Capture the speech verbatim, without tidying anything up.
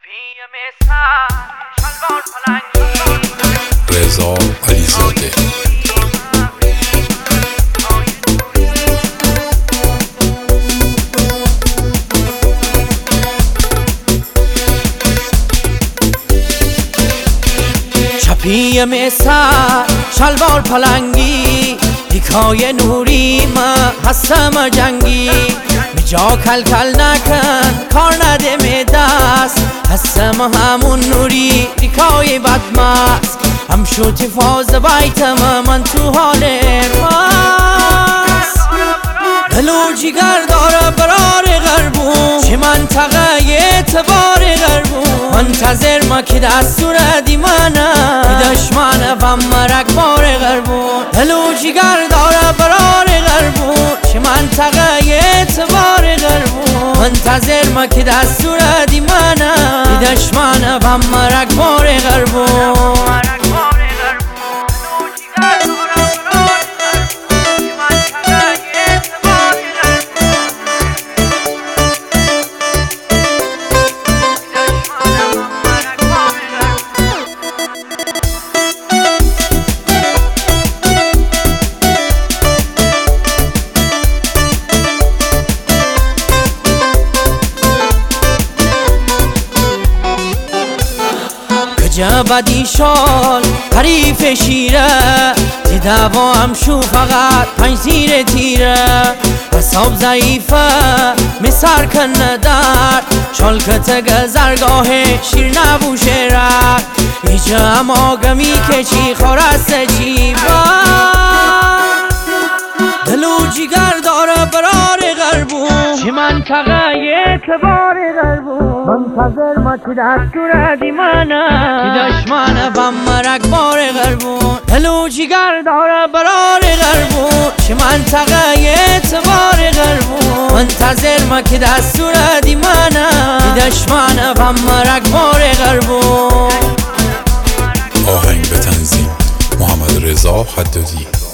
رضا علیزاده. چپی مسر شلوار پلنگی دیکای نوری ما هستم جنگی جا کل کل نکن کار نده می دست هستم همون نوری دیکای بدمست هم شوتی فاز بیتم من تو حال مست دلو جیگر داره برار غربون چه منطقه اعتبار غربون منتظر ما که دستور دی منه دشمنه و مرک بار غربون دلو جیگر داره برار غربون چه منطقه اعتبار غربون منتظر ما که دستور دی منه دشمنه و مرک بار غربون جبدی شال حریف شیره دیده با هم شو فقط پنج زیر تیره حساب ضعیفه مسر کنه در شال کتگ زرگاه شیر نبوشه رد ایجا هم آگمی که چی خورسته چی بر دلو جیگر داره برار غربون چه منطقه اعتبار غربون منتظر ما که دستور دی منه که دشمنه و مرک بار غربون دلو جیگر داره برار غربون چه منطقه اعتبار غربون منتظر ما که دستور دی منه که دشمنه و مرک بار غربون. آهنگ به تنظیم محمد رضا حدادی.